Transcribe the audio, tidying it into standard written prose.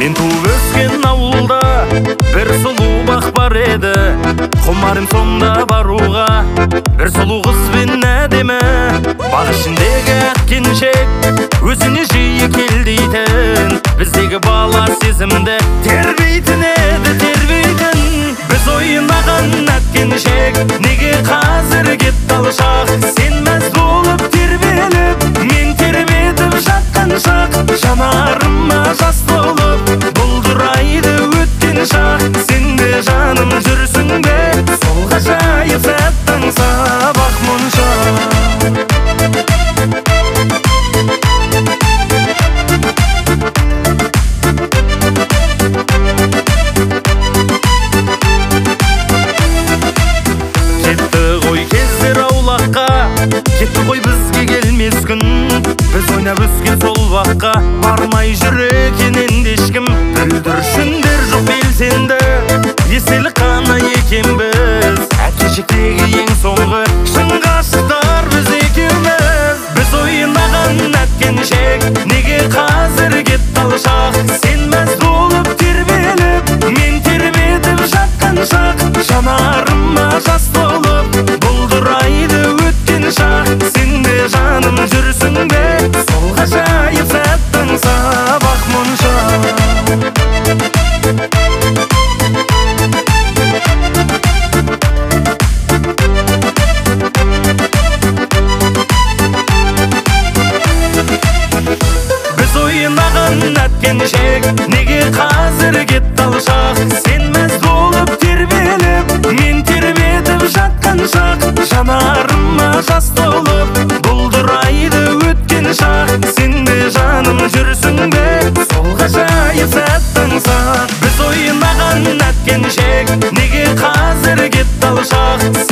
Мен туып өскен ауылда бір сұлу бақ бар еді. Құмарым сонда баруға бір сұлу қызбен әдемі. Бақ ішіндегі ақ келіншек өзіне жиі кел дейтін. Біздегі бала сезімді тербейтін еді, тербейтін. Біз ойнаған ақ келіншек неге қазір кетті алшақ? Сен мәз болып тербеліп, мен тербетіп жатқан шақ. Жанарыма жас толып бұлдырайды өткен шақ. Сен де жаным жүрсің бе сол ғажайып сәттің сабақ мұнша. Кетті ғой кездер аулаққа, кетті ғой бізге келмес күн. Біз ойнап өскен сол баққа бармай жүр екен енді ешкім. Бүлдіршіндер жоқ белсенді, естелік қана екенбіз. Әкешіктегі ең соңғы шын ғашықтар біз екеуміз. Біз ойнаған әткеншек неге қазір кетті алшақ? Сен мәз болып тербеліп, мен тербетіп жатқан шақ. Жанарыма жас толып бұлдырайды өткен шақ. Сен де жаным жүрсің бе сол ғажайып сәттің сабақ мұнша. Біз ойнаған әткеншек неге қазір кетті алшақ? Сен мәз болып тербеліп, мен тербетіп жатқан шақ. Жанарыма жас толып бұлдырайды өткен шақ. Сен де жаным жүрсің бе сол ғажайып сәттің сақ? Біз ойнаған әткеншек неге қазір кетті алшақ?